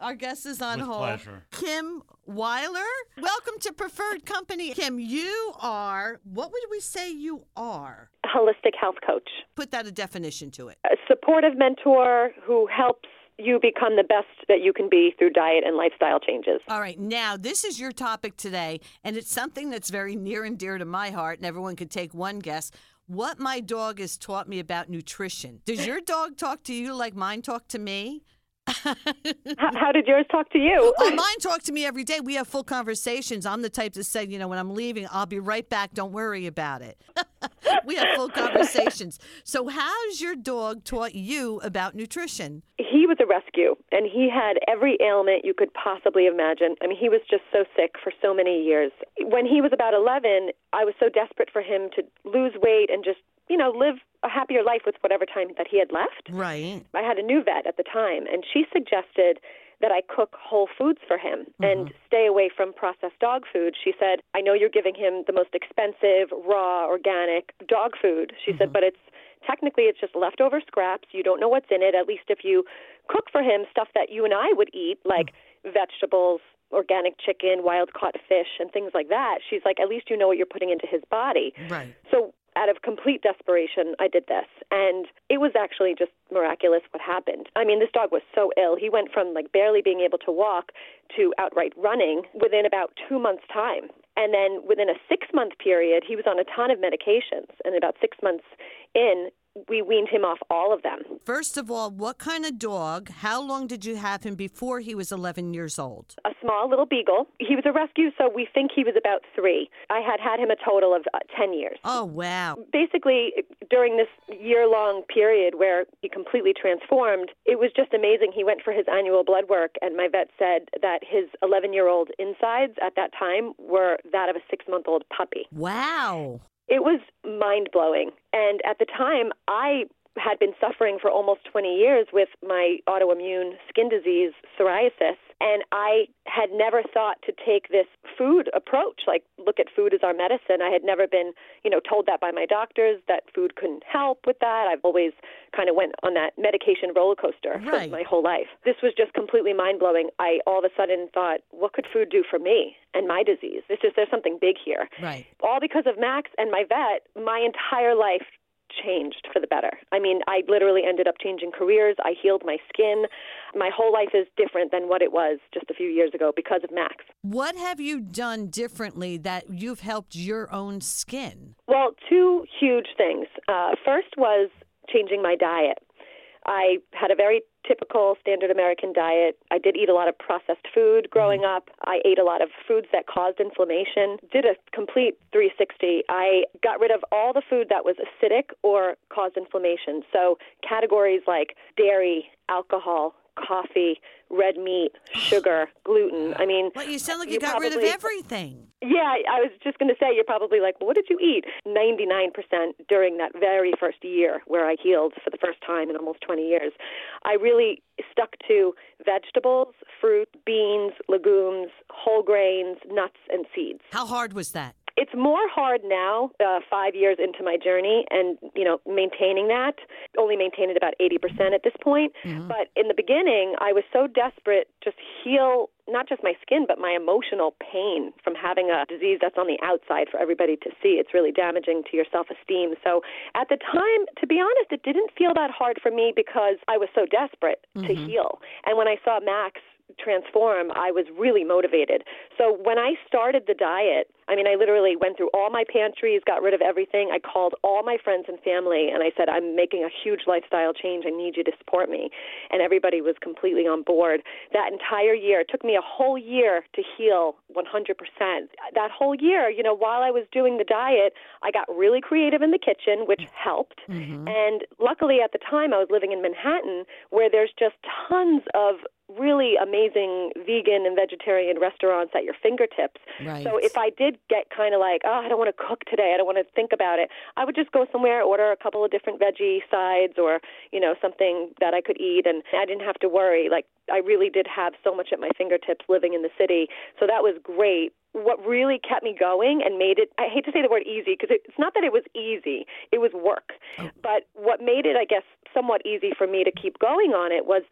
Our guest is on With hold. pleasure. Kim Weiler. Welcome to Preferred Company. Kim, you are, what would we say you are? Holistic health coach. Put that a definition to it. A supportive mentor who helps you become the best that you can be through diet and lifestyle changes. All right. Now, this is your topic today, and it's something that's very near and dear to my heart, and everyone could take one guess. What my dog has taught me about nutrition. Does your dog talk to you like mine talk to me? How did yours talk to you? Oh, mine talk to me every day. We have full conversations. I'm the type to say, when I'm leaving, I'll be right back. Don't worry about it. We have full conversations. So how's your dog taught you about nutrition? He was a rescue, and he had every ailment you could possibly imagine. I mean, he was just so sick for so many years. When he was about 11, I was so desperate for him to lose weight and just, live a happier life with whatever time that he had left. Right. I had a new vet at the time, and she suggested that I cook whole foods for him and stay away from processed dog food. She said, I know you're giving him the most expensive, raw, organic dog food. She said, but technically it's just leftover scraps. You don't know what's in it. At least if you cook for him stuff that you and I would eat, like vegetables, organic chicken, wild-caught fish, and things like that. She's like, at least you know what you're putting into his body. Right. So out of complete desperation, I did this. And it was actually just miraculous what happened. I mean, this dog was so ill. He went from barely being able to walk to outright running within about 2 months' time. And then within a 6-month period, he was on a ton of medications. And about 6 months in, we weaned him off all of them. First of all, what kind of dog? How long did you have him before he was 11 years old? A small little beagle. He was a rescue, so we think he was about 3. I had him a total of 10 years. Oh, wow. Basically, during this year-long period where he completely transformed, it was just amazing. He went for his annual blood work, and my vet said that his 11-year-old insides at that time were that of a 6-month-old puppy. Wow. It was mind-blowing. And at the time, I had been suffering for almost 20 years with my autoimmune skin disease, psoriasis, and I had never thought to take this food approach, like look at food as our medicine. I had never been, told that by my doctors, that food couldn't help with that. I've always kind of went on that medication roller coaster for my whole life. This was just completely mind-blowing. I all of a sudden thought, what could food do for me and my disease? There's something big here. Right. All because of Max and my vet, my entire life changed for the better. I mean, I literally ended up changing careers. I healed my skin. My whole life is different than what it was just a few years ago because of Max. What have you done differently that you've helped your own skin? Well, 2 huge things. First was changing my diet. I had a very typical standard American diet. I did eat a lot of processed food growing up. I ate a lot of foods that caused inflammation. Did a complete 360. I got rid of all the food that was acidic or caused inflammation. So categories like dairy, alcohol, coffee, red meat, sugar, gluten. I mean, Well, you sound like you got rid of everything. Yeah, I was just going to say, you're probably like, well, what did you eat? 99% during that very first year where I healed for the first time in almost 20 years. I really stuck to vegetables, fruit, beans, legumes, whole grains, nuts, and seeds. How hard was that? It's more hard now, 5 years into my journey, and, maintaining that. Only maintained it about 80% at this point. Mm-hmm. But in the beginning, I was so desperate to heal not just my skin, but my emotional pain from having a disease that's on the outside for everybody to see. It's really damaging to your self-esteem. So at the time, to be honest, it didn't feel that hard for me because I was so desperate to heal. And when I saw Max transform, I was really motivated. So when I started the diet, I literally went through all my pantries, got rid of everything. I called all my friends and family, and I said, I'm making a huge lifestyle change. I need you to support me. And everybody was completely on board. That entire year, it took me a whole year to heal 100%. That whole year, while I was doing the diet, I got really creative in the kitchen, which helped. And luckily at the time, I was living in Manhattan, where there's just tons of really amazing vegan and vegetarian restaurants at your fingertips. Right. So if I did get kind of like, I don't want to cook today, I don't want to think about it, I would just go somewhere, order a couple of different veggie sides or, something that I could eat, and I didn't have to worry. Like, I really did have so much at my fingertips living in the city, so that was great. What really kept me going and made it, I hate to say the word easy, because it's not that it was easy, it was work. But what made it, I guess, somewhat easy for me to keep going on it was that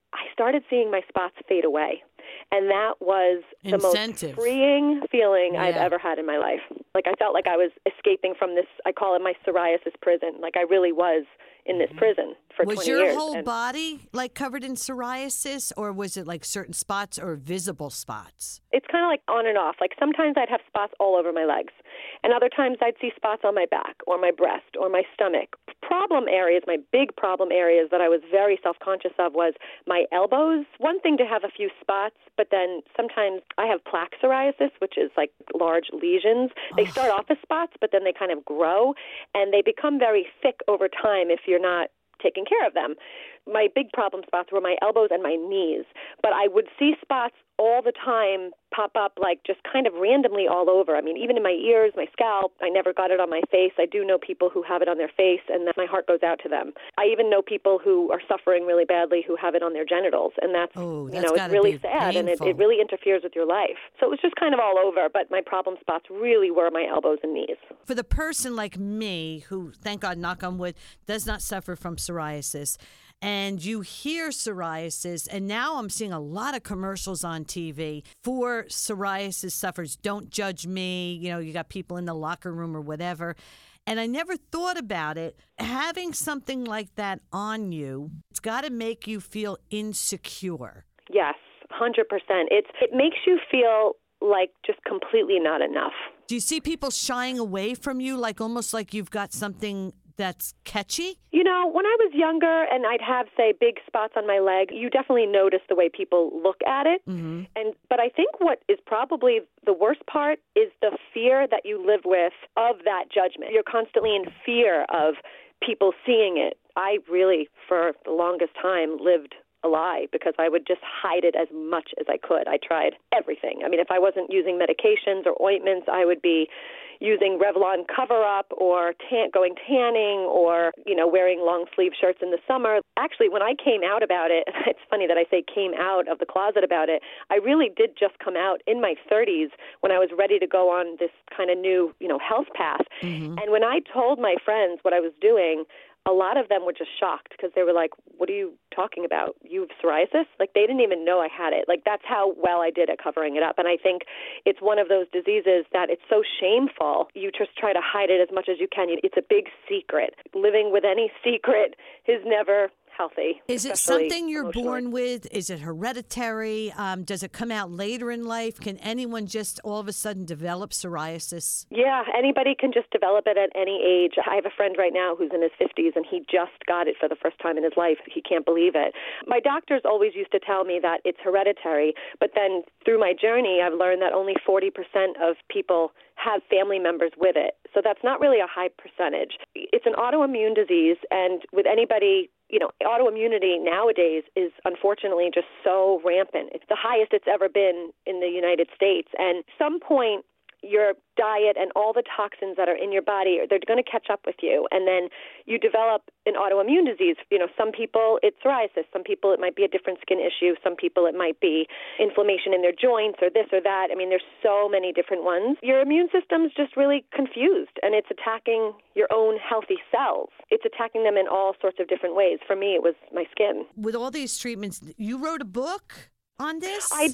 I started seeing my spots fade away. And that was the Incentive. most freeing feeling I've Yeah. ever had in my life. Like I felt like I was escaping from this, I call it my psoriasis prison. Like I really was in this prison for 20 Was years. your whole And body like covered in psoriasis, or was it like certain spots or visible spots? it's kind of like on and off. Like sometimes I'd have spots all over my legs, and other times I'd see spots on my back or my breast or my stomach. Problem areas, my big problem areas that I was very self-conscious of was my elbows. One thing to have a few spots, but then sometimes I have plaque psoriasis, which is like large lesions. They start off as spots, but then they kind of grow, and they become very thick over time if you're not taking care of them. My big problem spots were my elbows and my knees, but I would see spots all the time pop up like just kind of randomly all over. I mean, even in my ears, my scalp. I never got it on my face. I do know people who have it on their face, and then my heart goes out to them. I even know people who are suffering really badly who have it on their genitals, and that's it's gotta really be sad, and painful. it really interferes with your life. So it was just kind of all over, but my problem spots really were my elbows and knees. For the person like me, who, thank God, knock on wood, does not suffer from psoriasis, and you hear psoriasis, and now I'm seeing a lot of commercials on TV for psoriasis sufferers. Don't judge me. You know, you got people in the locker room or whatever. And I never thought about it. Having something like that on you, it's got to make you feel insecure. Yes, 100%. It makes you feel like just completely not enough. Do you see people shying away from you, like almost like you've got something that's catchy? You know, when I was younger and I'd have, say, big spots on my leg, you definitely notice the way people look at it. Mm-hmm. But I think what is probably the worst part is the fear that you live with of that judgment. You're constantly in fear of people seeing it. I really, for the longest time, lived a lie because I would just hide it as much as I could. I tried everything. I mean, if I wasn't using medications or ointments, I would be using Revlon cover-up or going tanning or, wearing long-sleeve shirts in the summer. Actually, when I came out about it, it's funny that I say came out of the closet about it, I really did just come out in my 30s when I was ready to go on this kind of new, health path. Mm-hmm. And when I told my friends what I was doing, a lot of them were just shocked because they were like, what are you talking about? You have psoriasis? Like, they didn't even know I had it. Like, that's how well I did at covering it up. And I think it's one of those diseases that it's so shameful. You just try to hide it as much as you can. It's a big secret. Living with any secret is never healthy. Is it especially something you're emotionally. born with? Is it hereditary? Does it come out later in life? Can anyone just all of a sudden develop psoriasis? Yeah, anybody can just develop it at any age. I have a friend right now who's in his 50s, and he just got it for the first time in his life. He can't believe it. My doctors always used to tell me that it's hereditary, but then through my journey, I've learned that only 40% of people have family members with it. So that's not really a high percentage. It's an autoimmune disease, and with anybody, autoimmunity nowadays is unfortunately just so rampant. It's the highest it's ever been in the United States. And some point, your diet and all the toxins that are in your body, they're going to catch up with you. And then you develop an autoimmune disease. Some people it's psoriasis. Some people it might be a different skin issue. Some people it might be inflammation in their joints or this or that. I mean, there's so many different ones. Your immune system's just really confused, and it's attacking your own healthy cells. It's attacking them in all sorts of different ways. For me, it was my skin. With all these treatments, you wrote a book on this? I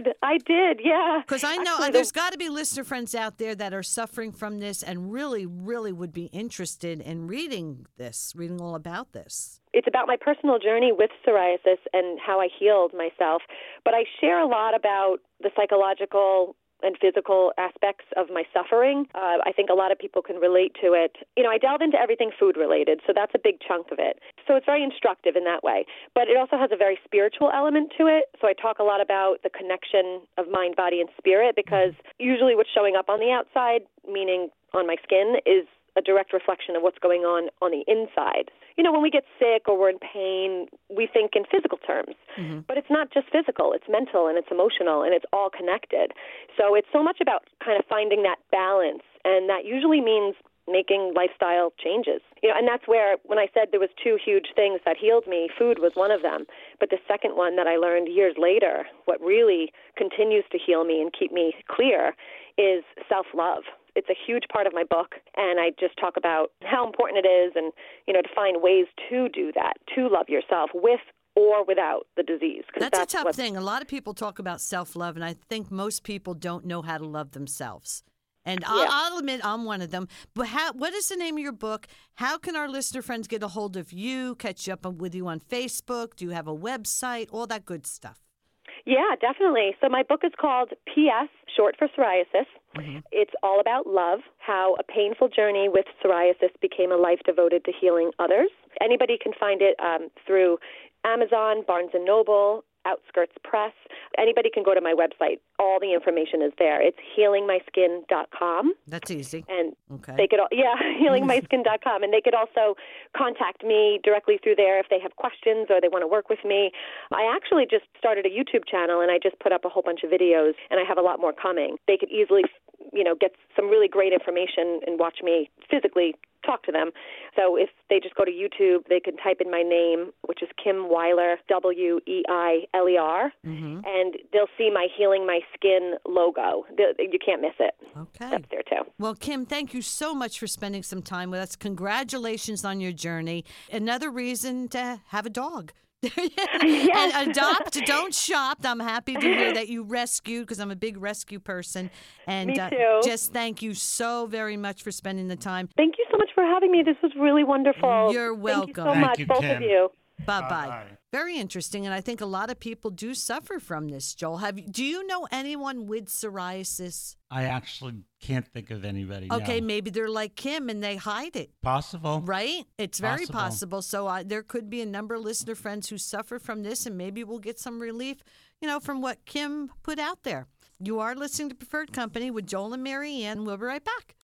did, yeah. Because I know Actually, there's got to be listener friends out there that are suffering from this and really, really would be interested in reading all about this. It's about my personal journey with psoriasis and how I healed myself. But I share a lot about the psychological and physical aspects of my suffering. I think a lot of people can relate to it. I delve into everything food-related, so that's a big chunk of it. So it's very instructive in that way. But it also has a very spiritual element to it. So I talk a lot about the connection of mind, body, and spirit, because usually what's showing up on the outside, meaning on my skin, is a direct reflection of what's going on the inside. When we get sick or we're in pain, we think in physical terms. Mm-hmm. But it's not just physical. It's mental and it's emotional and it's all connected. So it's so much about kind of finding that balance, and that usually means making lifestyle changes. And that's where, when I said there was two huge things that healed me, food was one of them. But the second one that I learned years later, what really continues to heal me and keep me clear, is self-love. It's a huge part of my book, and I just talk about how important it is and, to find ways to do that, to love yourself with or without the disease. 'Cause That's a tough thing. A lot of people talk about self-love, and I think most people don't know how to love themselves. And I'll admit I'm one of them. But what is the name of your book? How can our listener friends get a hold of you, catch up with you on Facebook? Do you have a website? All that good stuff. Yeah, definitely. So my book is called PS, short for psoriasis. Mm-hmm. It's all about love, how a painful journey with psoriasis became a life devoted to healing others. Anybody can find it through Amazon, Barnes & Noble, Outskirts Press. Anybody can go to my website. All the information is there. It's healingmyskin.com. That's easy. And they could, healingmyskin.com. And they could also contact me directly through there if they have questions or they want to work with me. I actually just started a YouTube channel, and I just put up a whole bunch of videos, and I have a lot more coming. They could easily, get some really great information and watch me physically talk to them. So if they just go to YouTube, they can type in my name, which is Kim Weiler, Weiler, and they'll see my Healing My Skin logo. You can't miss it. Okay. That's there too. Well, Kim, thank you so much for spending some time with us. Congratulations on your journey. Another reason to have a dog. Yes. And adopt, don't shop. I'm happy to hear that you rescued, because I'm a big rescue person. And Me too. Just thank you so very much for spending the time. Thank you so much for having me. This was really wonderful. You're welcome. Thank you so much, both Kim. of you. Bye-bye. Very interesting, and I think a lot of people do suffer from this, Joel. Do you know anyone with psoriasis? I actually can't think of anybody. Okay, no. maybe they're like Kim and they hide it. Possible. Right? It's very possible. So there could be a number of listener friends who suffer from this, and maybe we'll get some relief, from what Kim put out there. You are listening to Preferred Company with Joel and Mary Ann. We'll be right back.